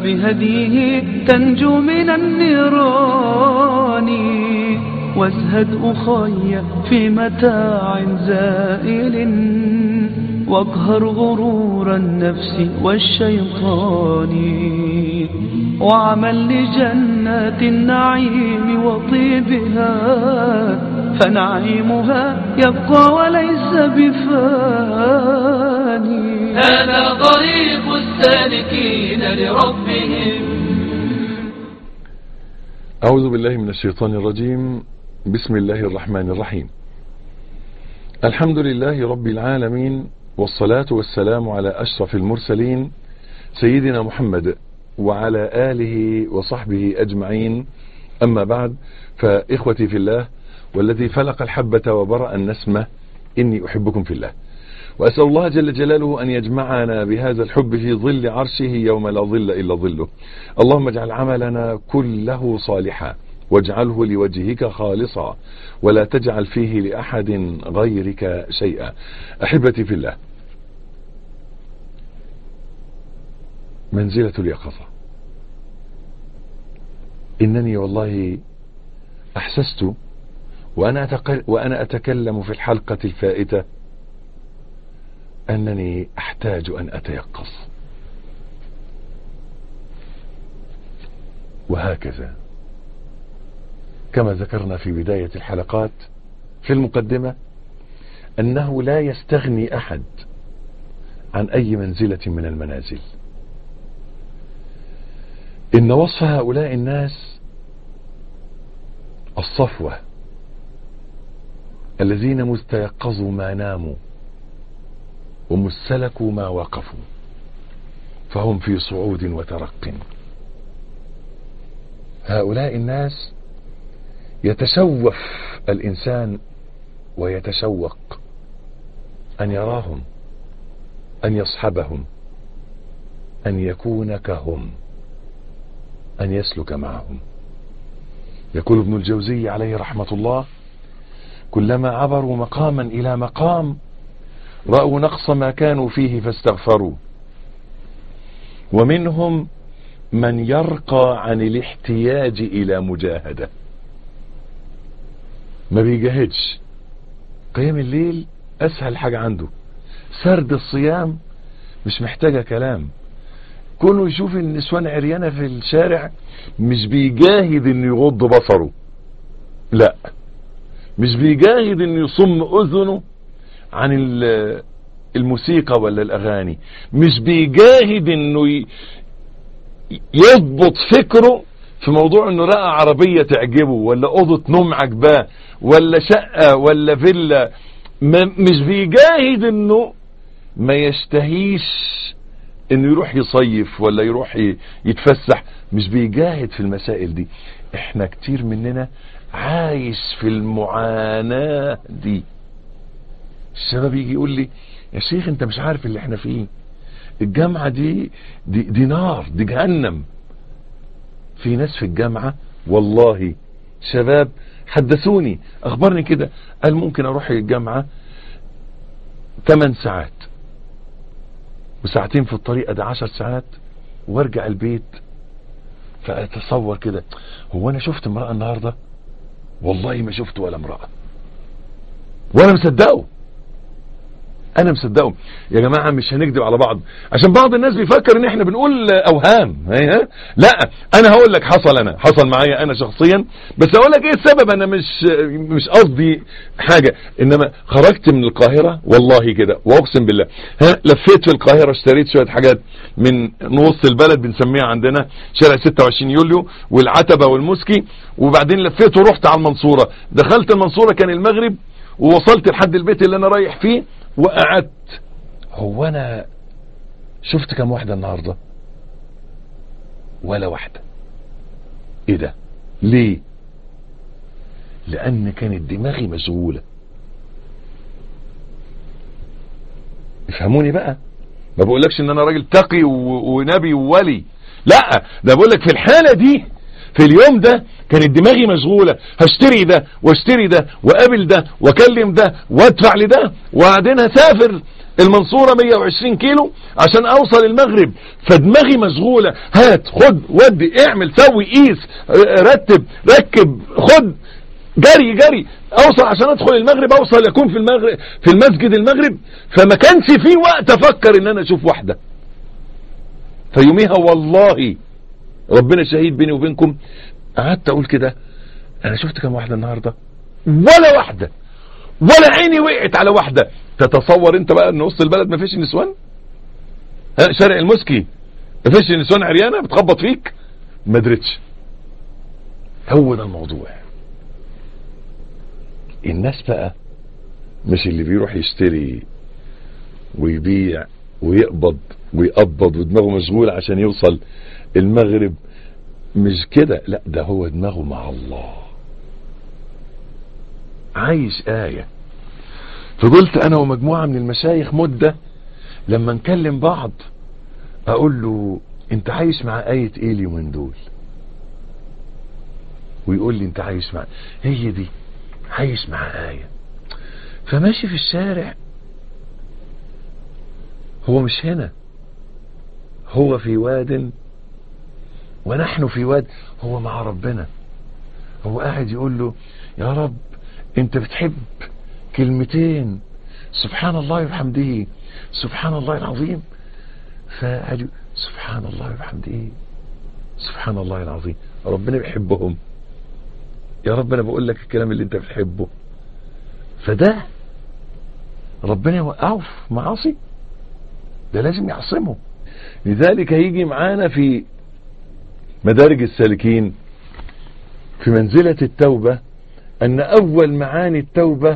بهديه تنجو من النيران. وازهد أخي في متاع زائل، واقهر غرور النفس والشيطان، وعمل لجنات النعيم وطيبها، فنعيمها يبقى وليس بفاني. هذا طريق السالكين لربهم. أعوذ بالله من الشيطان الرجيم. بسم الله الرحمن الرحيم. الحمد لله رب العالمين، والصلاة والسلام على أشرف المرسلين سيدنا محمد وعلى آله وصحبه أجمعين. أما بعد، فإخوتي في الله والذي فلق الحبة وبرأ النسمة، إني أحبكم في الله، وأسأل الله جل جلاله أن يجمعنا بهذا الحب في ظل عرشه يوم لا ظل إلا ظله. اللهم اجعل عملنا كله صالحا، واجعله لوجهك خالصا، ولا تجعل فيه لأحد غيرك شيئا. أحبتي في الله، منزلة اليقظة. إنني والله أحسست وأنا أتكلم في الحلقة الفائتة أنني أحتاج أن أتيقظ، وهكذا كما ذكرنا في بداية الحلقات في المقدمة أنه لا يستغني أحد عن أي منزلة من المنازل. إن وصف هؤلاء الناس الصفوة الذين مستيقظوا ما ناموا ومستلكوا ما وقفوا، فهم في صعود وترق. هؤلاء الناس يتشوف الإنسان ويتشوق أن يراهم، أن يصحبهم، أن يكون كهم، أن يسلك معهم. يقول ابن الجوزي عليه رحمة الله: كلما عبروا مقاما إلى مقام رأوا نقص ما كانوا فيه فاستغفروا. ومنهم من يرقى عن الاحتياج إلى مجاهدة، ما بيجاهدش. قيام الليل أسهل حاجة عنده، سرد الصيام مش محتاجة كلام. كونه يشوف النسوان عريانة في الشارع مش بيجاهد انه يغض بصره، لا، مش بيجاهد انه يصم اذنه عن الموسيقى ولا الاغاني، مش بيجاهد انه يضبط فكره في موضوع انه رأى عربية تعجبه ولا اوضة نوم عجباه ولا شقة ولا فيلا. مش بيجاهد انه ما يشتهيش انه يروح يصيف ولا يروح يتفسح، مش بيجاهد في المسائل دي. احنا كتير مننا عايش في المعاناة دي. الشباب يجي يقول لي: يا شيخ انت مش عارف اللي احنا فيه، الجامعة دي نار، دي جهنم. في ناس في الجامعة والله شباب حدثوني، اخبرني كده، قال ممكن اروح الجامعة 8 ساعات وساعتين في الطريق، ده 10 ساعات، وارجع البيت. فاتصور كده، هو انا شفت امرأة النهاردة؟ والله ما شفت ولا امرأة، وانا مصدقه. انا مصدقه يا جماعة، مش هنكذب على بعض عشان بعض الناس بيفكر ان احنا بنقول اوهام. لا، انا هقول لك حصل معايا انا شخصيا، بس اقول لك ايه السبب. انا مش قصدي حاجة، انما خرجت من القاهرة والله كده واقسم بالله، لفيت في القاهرة، اشتريت شوية حاجات من نص البلد بنسميها عندنا شارع 26 يوليو والعتبة والمسكي، وبعدين لفيت ورحت على المنصورة. دخلت المنصورة كان المغرب، ووصلت لحد البيت اللي انا رايح فيه وقعدت. هو انا شفت كم واحدة النهاردة؟ ولا واحدة. ايه ده؟ ليه؟ لان كانت دماغي مشغولة. افهموني بقى، ما بقولكش ان انا راجل تقي ونبي وولي، لا، ده بقولك في الحالة دي، في اليوم ده كانت دماغي مشغولة، هشتري ده واشتري ده وقابل ده واكلم ده وادفع لده، وبعدين هسافر المنصورة 120 كيلو عشان اوصل المغرب، فدماغي مشغولة، هات خد ودي اعمل سوي قيس رتب ركب خد جري جري، اوصل عشان ادخل المغرب، اوصل يكون في المغرب في المسجد المغرب. فما كانش في وقت افكر ان انا اشوف واحدة. فيوميها والله ربنا شهيد بيني وبينكم، قعدت اقول كده انا شفت كم واحدة النهاردة؟ ولا واحدة، ولا عيني وقعت على واحدة. تتصور انت بقى ان وسط البلد ما فيش نسوان؟ شارع المسكي ما فيش نسوان عريانة بتخبط فيك؟ ما درتش. هو ده الموضوع. الناس بقى مش اللي بيروح يشتري ويبيع ويقبض ويقبض ودماغه مشغول عشان يوصل المغرب، مش كده، لا ده هو دماغه مع الله، عايش آية. فقلت انا ومجموعة من المشايخ مدة لما نكلم بعض اقول له انت عايش مع آية ايه اليومين دول؟ ويقول لي انت عايش مع هي دي، عايش مع آية. فماشي في الشارع، هو مش هنا، هو في واد ونحن في واد، هو مع ربنا. هو قاعد يقول له يا رب انت بتحب كلمتين سبحان الله وبحمده سبحان الله العظيم، فقال سبحان الله وبحمده سبحان الله العظيم، ربنا بيحبهم. يا رب انا بقول لك الكلام اللي انت بتحبه. فده ربنا يوقعه في معاصي، ده لازم يعصمه. لذلك هيجي معانا في مدارج السالكين في منزلة التوبة ان اول معاني التوبة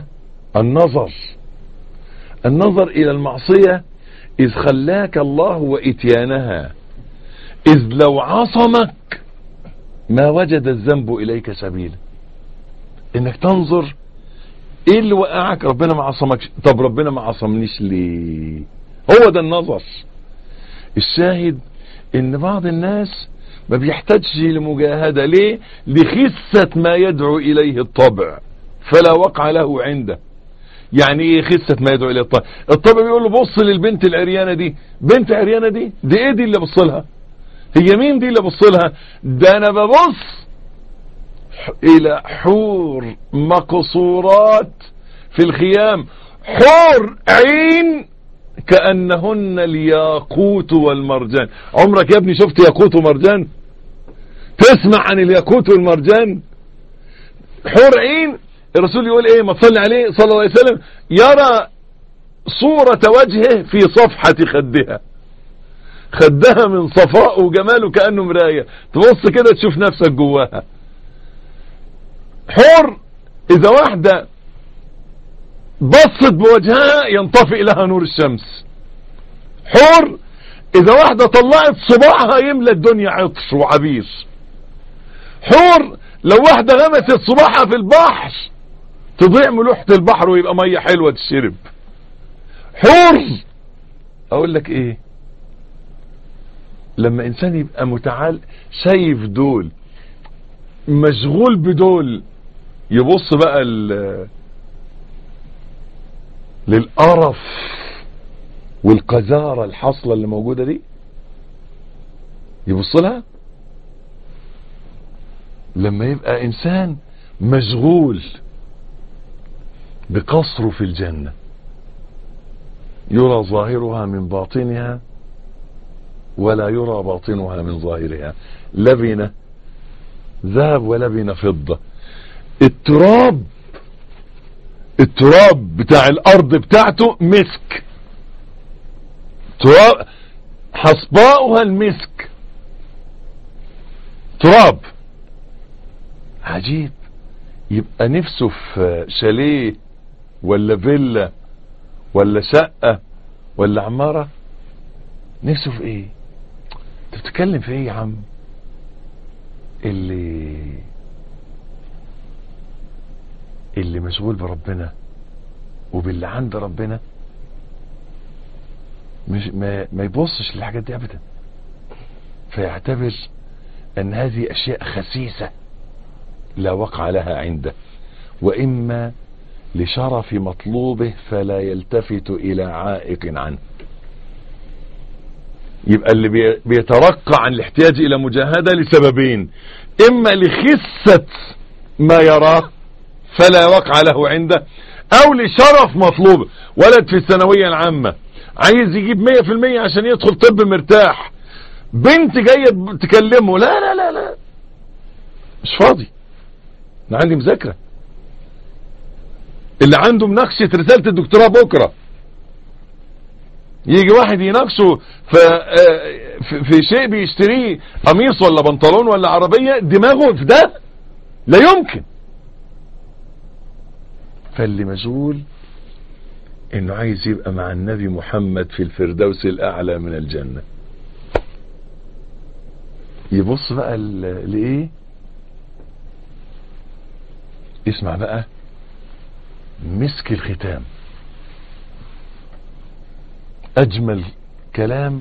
النظر الى المعصية اذ خلاك الله واتيانها، اذ لو عصمك ما وجد الذنب اليك سبيلا. انك تنظر ايه اللي وقعك، ربنا ما عصمكش، طب ربنا ما عصمنيش ليه؟ هو ده النظر. الشاهد ان بعض الناس ما بيحتاجش لمجاهدة، ليه؟ لخسة ما يدعو اليه الطبع فلا وقع له عنده. يعني ايه خسة ما يدعو اليه الطبع؟ الطبع بيقول له بص للبنت العريانة دي، بنت عريانة دي ايه دي اللي بص لها؟ هي مين دي اللي بص لها؟ ده انا ببص الى حور مقصورات في الخيام، حور عين كأنهن الياقوت والمرجان. عمرك يا ابني شفت ياقوت ومرجان؟ تسمع عن الياقوت والمرجان؟ حور عين. الرسول يقول ايه؟ ما تصلي عليه صلى الله عليه وسلم، يرى صورة وجهه في صفحة خدها من صفاء وجماله كأنه مراية، تبص كده تشوف نفسك جواها. حور اذا واحدة بصت بوجهها ينطفئ لها نور الشمس. حور اذا واحدة طلعت صباعها يملى الدنيا عطش وعبير. حور لو واحدة غمست صباعها في البحر تضيع ملوحة البحر ويبقى مية حلوة تشرب. حور اقول لك ايه، لما انسان يبقى متعال شايف دول مشغول بدول، يبص بقى للقرف والقذارة الحاصلة اللي موجودة دي، يبص لها. لما يبقى انسان مشغول بقصره في الجنة يرى ظاهرها من باطنها ولا يرى باطنها من ظاهرها، لبنة ذهب ولبنة فضة. التراب بتاع الارض بتاعته مسك، تراب حصباؤها المسك، تراب عجيب. يبقى نفسه في شاليه ولا فيلا ولا شقة ولا عمارة، نفسه في ايه؟ انت بتتكلم في ايه يا عم؟ اللي مشغول بربنا وباللي عند ربنا مش ما يبصش للحاجات دي ابدا، فيعتبر ان هذه اشياء خسيسة لا وقع لها عنده، واما لشرف مطلوبه فلا يلتفت إلى عائق عنه. يبقى اللي بيترقى عن الاحتياج إلى مجاهدة لسببين: إما لخسة ما يراه فلا وقع له عنده، أو لشرف مطلوبه. ولد في الثانوية العامة عايز يجيب 100% عشان يدخل طب مرتاح، بنت جاية تكلمه: لا لا لا لا مش فاضي، أنا عندي مذاكرة. اللي عنده مناقشة رسالة الدكتوراه بكرة، يجي واحد يناقشه في شيء بيشتريه، قميص ولا بنطلون ولا عربية، دماغه في ده لا يمكن. فاللي مشغول انه عايز يبقى مع النبي محمد في الفردوس الاعلى من الجنة، يبص بقى لايه؟ اسمع بقى مسك الختام، اجمل كلام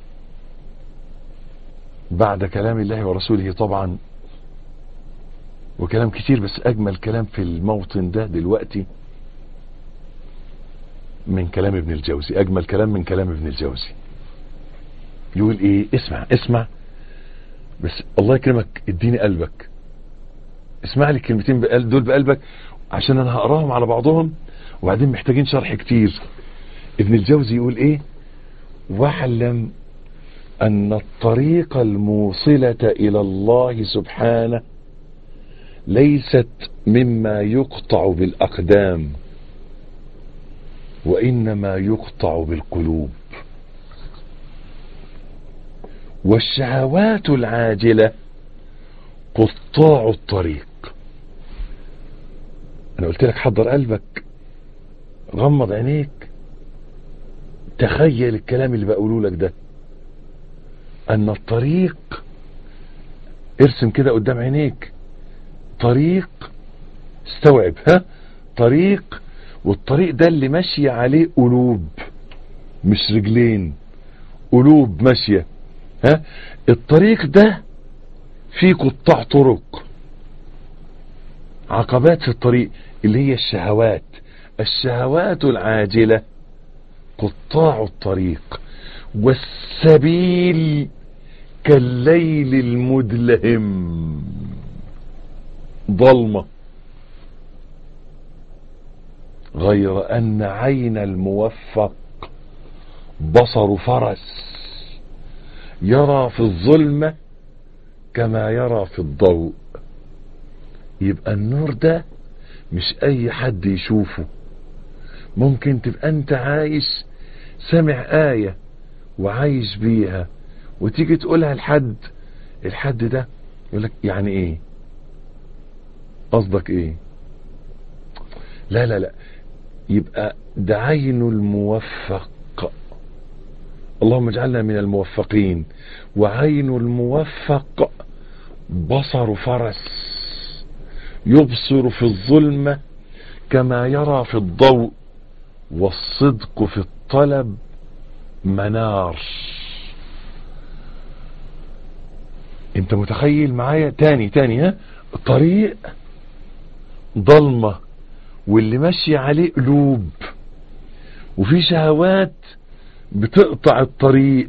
بعد كلام الله ورسوله طبعا، وكلام كتير، بس اجمل كلام في الموطن ده دلوقتي من كلام ابن الجوزي. اجمل كلام من كلام ابن الجوزي. يقول ايه؟ اسمع بس الله يكرمك اديني قلبك، اسمع لي الكلمتين دول بقلبك، عشان انا هقراهم على بعضهم وبعدين محتاجين شرح كتير. ابن الجوزي يقول ايه؟ واعلم ان الطريق الموصلة الى الله سبحانه ليست مما يقطع بالاقدام، وانما يقطع بالقلوب. والشهوات العاجلة قطاع الطريق. انا قلت لك حضر قلبك، غمض عينيك، تخيل الكلام اللي بقوله لك ده، ان الطريق، ارسم كده قدام عينيك طريق، استوعب، طريق، والطريق ده اللي ماشية عليه قلوب مش رجلين، قلوب ماشية. الطريق ده فيه قطاع طرق، عقبات في الطريق اللي هي الشهوات. الشهوات العاجلة قطاع الطريق، والسبيل كالليل المدلهم، ظلمة. غير أن عين الموفق بصر فرس، يرى في الظلمة كما يرى في الضوء. يبقى النور ده مش أي حد يشوفه. ممكن تبقى أنت عايش سمع آية وعايش بيها، وتيجي تقولها الحد ده يقولك يعني إيه؟ قصدك إيه؟ لا لا لا، يبقى ده عين الموفق. اللهم اجعلنا من الموفقين. وعين الموفق بصر فرس، يبصر في الظلمة كما يرى في الضوء، والصدق في الطلب منار. انت متخيل معايا؟ تاني طريق ضلمة، واللي ماشي عليه قلوب، وفي شهوات بتقطع الطريق،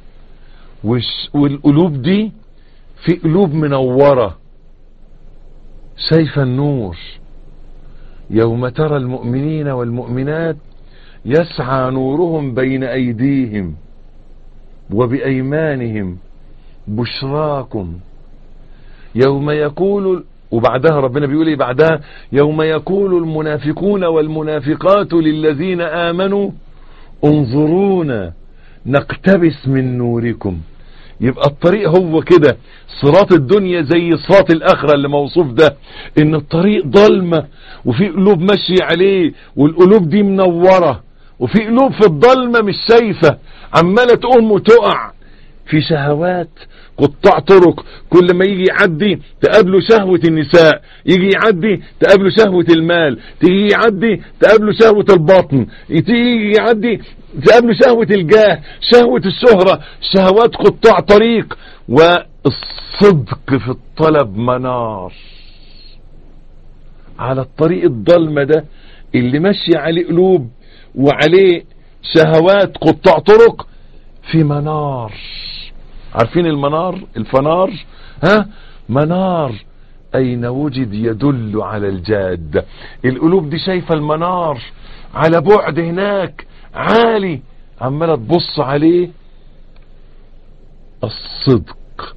والقلوب دي في قلوب منورة شايفة النور. يوم ترى المؤمنين والمؤمنات يسعى نورهم بين أيديهم وبأيمانهم بشراكم يوم يقول، وبعدها ربنا بيقول ايه بعدها؟ يوم يقول المنافقون والمنافقات للذين آمنوا انظرونا نقتبس من نوركم. يبقى الطريق هو كده، صراط الدنيا زي صراط الآخرة اللي موصوف ده، ان الطريق ضلمة وفي قلوب ماشية عليه، والقلوب دي منورة، وفي قلوب في الضلمة مش شايفة، عمالة تقوم وتقع في شهوات قطاع طرق. كل ما يجي يعدي تقابله شهوة النساء، يجي يعدي تقابله شهوة المال، تيجي يعدي تقابله شهوة البطن، تيجي يعدي تقابله شهوة الجاه، شهوة الشهرة، شهوات قطاع طريق. والصدق في الطلب منار. على الطريق الضلمة ده اللي ماشي عليه قلوب وعليه شهوات قطاع طرق في منار. عارفين المنار؟ الفنار، ها؟ منار أين وجد يدل على الجادة. القلوب دي شايفة المنار على بعد هناك عالي، عمالة تبص عليه. الصدق،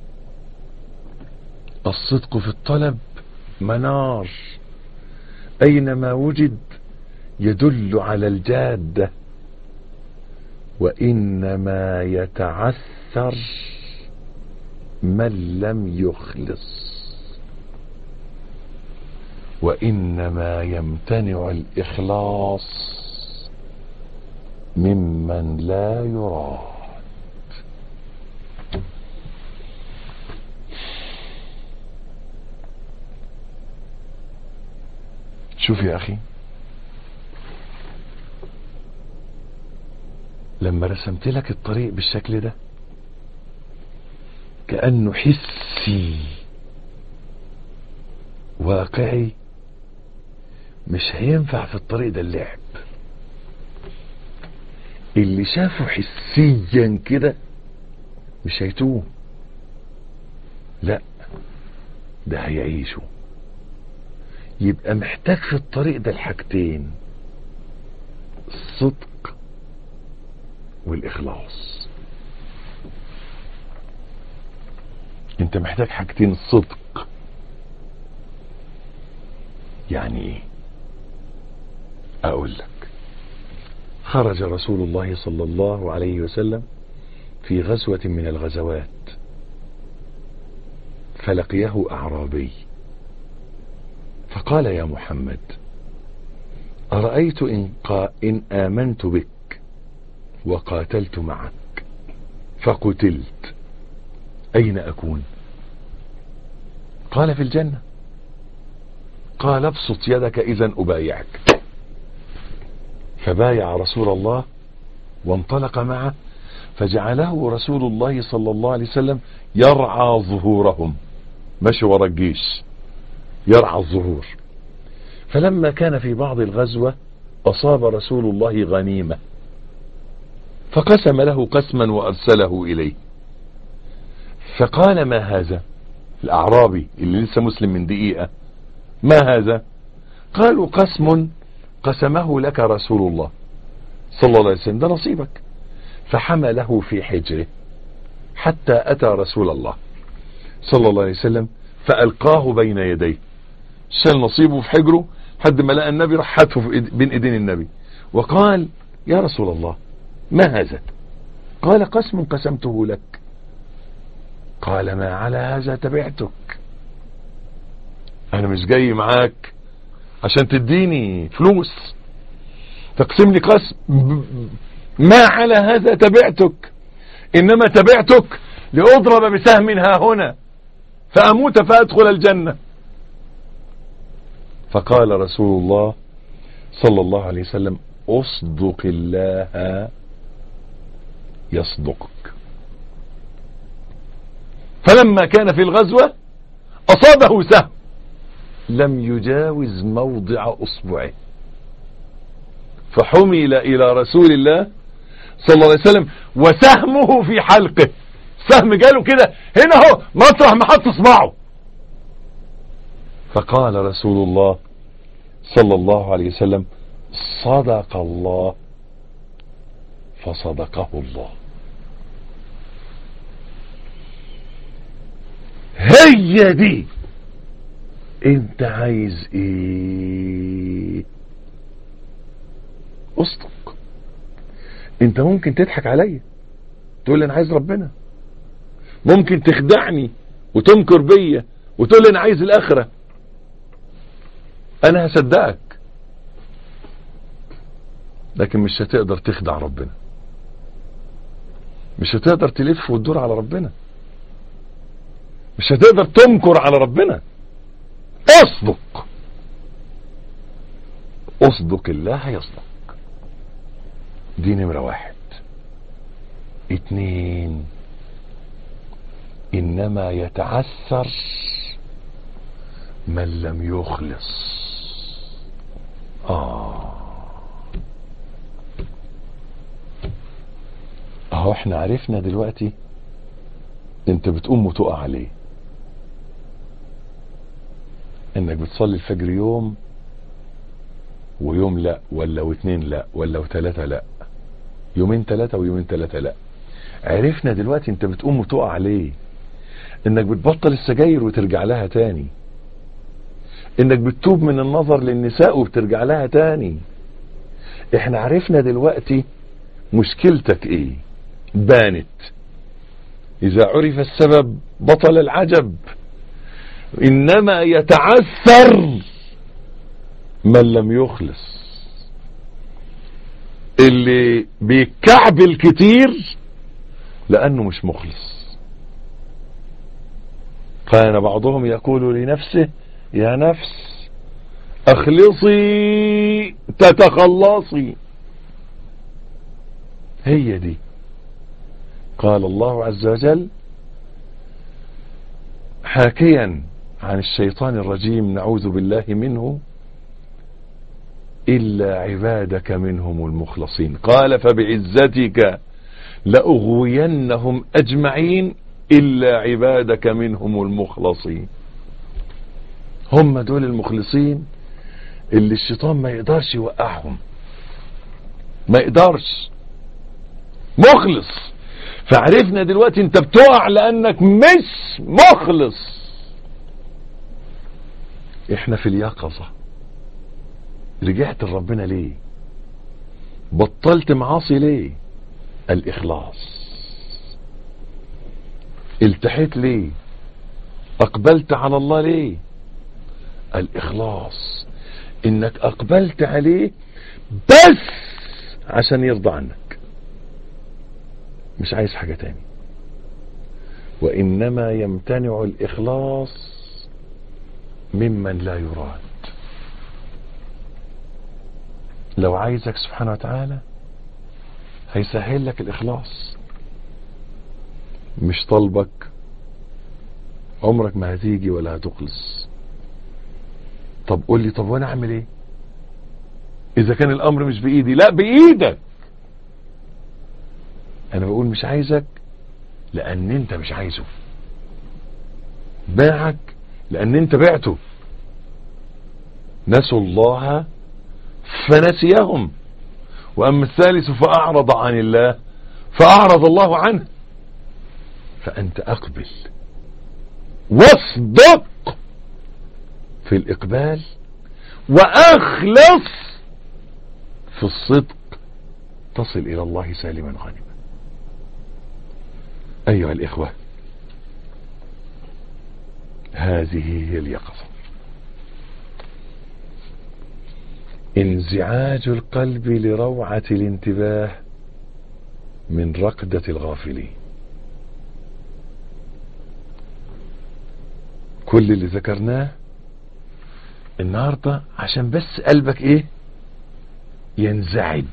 الصدق في الطلب منار أينما وجد يدل على الجادة. وإنما يتعثر من لم يخلص، وإنما يمتنع الإخلاص ممن لا يراد. شوف يا أخي، لما رسمت لك الطريق بالشكل ده كأنه حسي واقعي، مش هينفع في الطريق ده اللعب. اللي شافه حسيا كده مش هيتوه، لا ده هيعيشه. يبقى محتاج في الطريق ده الحاجتين، الصدق والإخلاص. انت محتاج حاجتين، الصدق يعني ايه؟ اقول لك. خرج رسول الله صلى الله عليه وسلم في غزوة من الغزوات، فلقيه أعرابي فقال: يا محمد، أرأيت إن آمنت بك وقاتلت معك فقتلت أين أكون؟ قال: في الجنة. قال: ابسط يدك إذن أبايعك. فبايع رسول الله وانطلق معه، فجعله رسول الله صلى الله عليه وسلم يرعى ظهورهم، مشي ورا الجيش يرعى الظهور. فلما كان في بعض الغزوة أصاب رسول الله غنيمة، فقسم له قسما وأرسله إليه. فقال: ما هذا؟ الأعرابي اللي لسه مسلم من دقيقة: ما هذا؟ قالوا: قسم قسمه لك رسول الله صلى الله عليه وسلم، ده نصيبك. فحمله في حجره حتى أتى رسول الله صلى الله عليه وسلم فألقاه بين يديه، شال نصيبه في حجره حد ما لقى النبي، راح حتفه بين ايدين النبي وقال: يا رسول الله، ما هذا؟ قال: قسم قسمته لك. قال: ما على هذا تبعتك، انا مش جاي معاك عشان تديني فلوس تقسم لي قسم، ما على هذا تبعتك، انما تبعتك لأضرب بسهم ها هنا فأموت فأدخل الجنة. فقال رسول الله صلى الله عليه وسلم: اصدق الله يصدقك. فلما كان في الغزوة أصابه سهم لم يجاوز موضع أصبعه، فحمل إلى رسول الله صلى الله عليه وسلم وسهمه في حلقه، سهم جاله كده هنا هو مطرح ما حط اصبعه. فقال رسول الله صلى الله عليه وسلم: صدق الله فصدقه الله. هي دي. انت عايز ايه؟ اصدق. انت ممكن تضحك عليا تقول لي انا عايز ربنا، ممكن تخدعني وتنكر بيا وتقول لي انا عايز الاخرة، انا هصدقك، لكن مش هتقدر تخدع ربنا، مش هتقدر تلف وتدور على ربنا، مش هتقدر تنكر على ربنا. اصدق، اصدق الله يصدق. دي نمرة 1. 2، انما يتعثر من لم يخلص. اهو احنا عرفنا دلوقتي انت بتقوم وتقع عليه، انك بتصلي الفجر يوم ويوم لا، ولا واتنين لا، ولا وتلاتة لا، يومين تلاتة ويومين تلاتة لا. عرفنا دلوقتي انت بتقوم وتقع عليه، انك بتبطل السجاير وترجع لها تاني، انك بتتوب من النظر للنساء وبترجع لها تاني. احنا عرفنا دلوقتي مشكلتك ايه، بانت. اذا عرف السبب بطل العجب، انما يتعثر من لم يخلص. اللي بيكعبل كتير لانه مش مخلص. كان بعضهم يقول لنفسه يا نفس اخلصي تتخلصي. هي دي. قال الله عز وجل حاكيا عن الشيطان الرجيم نعوذ بالله منه: إلا عبادك منهم المخلصين. قال فبعزتك لأغوينهم أجمعين إلا عبادك منهم المخلصين. هم دول المخلصين اللي الشيطان ما يقدرش يوقعهم، ما يقدرش. مخلص. فعرفنا دلوقتي انت بتقع لانك مش مخلص. احنا في اليقظة. رجعت لربنا ليه؟ بطلت معاصي ليه؟ الإخلاص. التحيت ليه؟ أقبلت على الله ليه؟ الإخلاص. إنك أقبلت عليه بس عشان يرضى عنك، مش عايز حاجة تاني. وإنما يمتنع الإخلاص ممن لا يراد. لو عايزك سبحانه وتعالى هيسهل لك الإخلاص. مش طلبك عمرك ما هتيجي ولا هتخلص. طب قول لي، طب وانا اعمل ايه اذا كان الامر مش بايدي؟ لا، بايدك. انا بقول مش عايزك لان انت مش عايزه، باعك لان انت بعته. نسوا الله فنسيهم، واما الثالث فاعرض عن الله فاعرض الله عنه. فانت اقبل واصدق في الإقبال وأخلص في الصدق، تصل إلى الله سالما غانما. أيها الإخوة، هذه هي اليقظة. انزعاج القلب لروعة الانتباه من رقدة الغافلين. كل اللي ذكرناه النهاردة عشان بس قلبك ايه؟ ينزعج.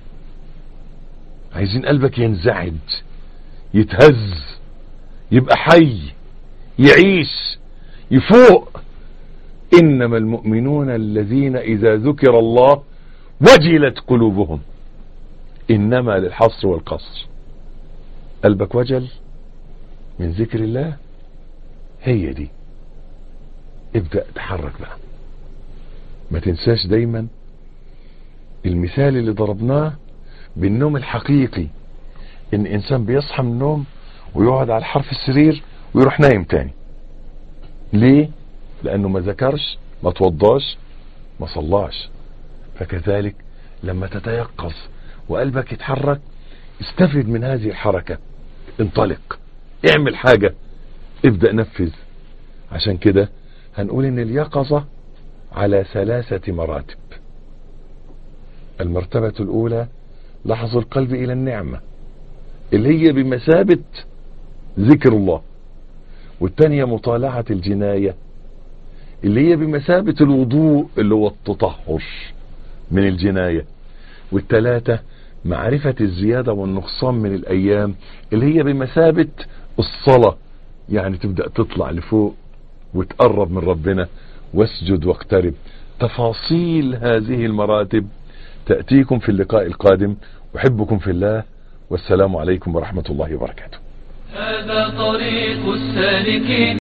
عايزين قلبك ينزعج، يتهز، يبقى حي، يعيش، يفوق. انما المؤمنون الذين اذا ذكر الله وجلت قلوبهم. انما للحصر والقصر. قلبك وجل من ذكر الله، هي دي. ابدأ تحرك بقى. ما تنساش دايما المثال اللي ضربناه بالنوم الحقيقي، ان انسان بيصحى من النوم ويقعد على حرف السرير ويروح نايم تاني. ليه؟ لانه ما ذكرش، ما توضاش، ما صلاش. فكذلك لما تتيقظ وقلبك يتحرك، استفد من هذه الحركة، انطلق، اعمل حاجة، ابدأ نفذ. عشان كده هنقول ان اليقظة على 3 مراتب. المرتبة الأولى لحظ القلب إلى النعمة اللي هي بمثابة ذكر الله، والثانية مطالعة الجناية اللي هي بمثابة الوضوء اللي هو التطهر من الجناية، والثالثة معرفة الزيادة والنقصان من الأيام اللي هي بمثابة الصلاة، يعني تبدأ تطلع لفوق وتقرب من ربنا. واسجد واقترب. تفاصيل هذه المراتب تأتيكم في اللقاء القادم. أحبكم في الله، والسلام عليكم ورحمة الله وبركاته. هذا طريق السالكين.